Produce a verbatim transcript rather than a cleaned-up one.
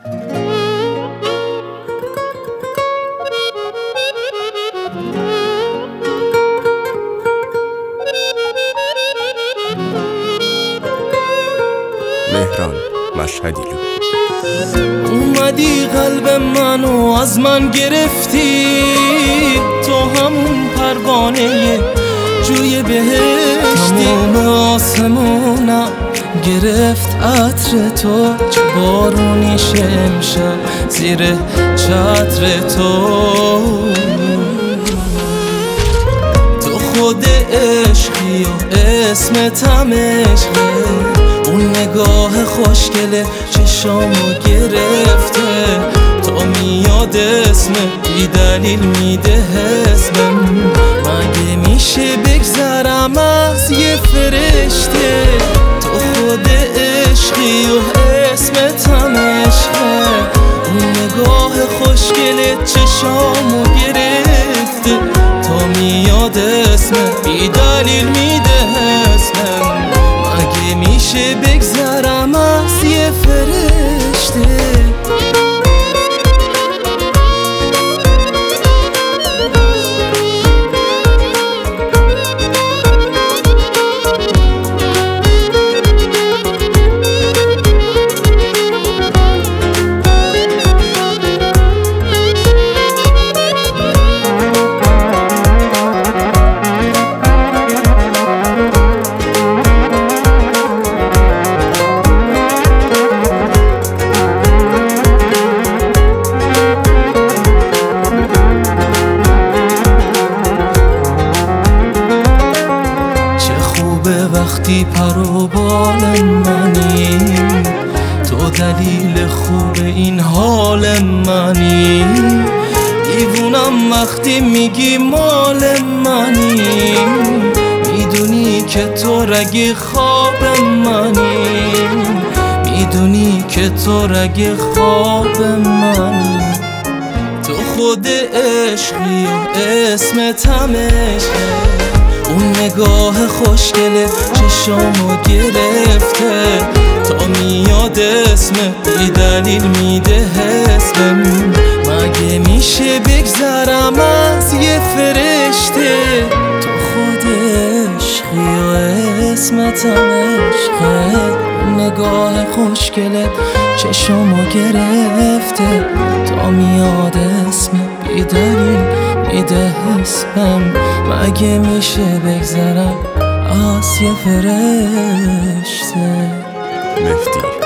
مهران مشهدیلو. اومدی قلب منو از من گرفتی، تو همون پروانه جوی بهشتی. تمام آسمونم گرفت عطر تو، چه بارونی امشب زیر چتر تو. تو خود عشقی و اسمتم عشقه، اون نگاه خوشگله چشامو گرفته. تو میاد اسم بی دلیل میده حسبم، مگه میشه بگذرم از یه فرشته؟ تو خود عشقی و اسمتم عشقه، اون نگاه خوشگله چشامو گرفته. تو میاد اسم بی دلیل میده حسبم، مگه میشه بگذرم از یه فرشته؟ وقتی پر و بال منی، تو دلیل خوب این حال منی. دیوونم وقتی میگی مال منی، میدونی که تو رگ خواب منی، میدونی که تو رگ خواب منی. تو خود عشقی و اسمتم عشقه، اون نگاه خوشگله چشامو گرفته. تا میاد اسم بی دلیل میده حسبم، مگه میشه بگذرم از یه فرشته؟ تو خود عشقی و اسمتم عشقه، نگاه خوشگله چشامو گرفته. تا میاد اسم بی دلیل میده حسبم، مگه میشه بگذرم از یه فرشته؟ مهدی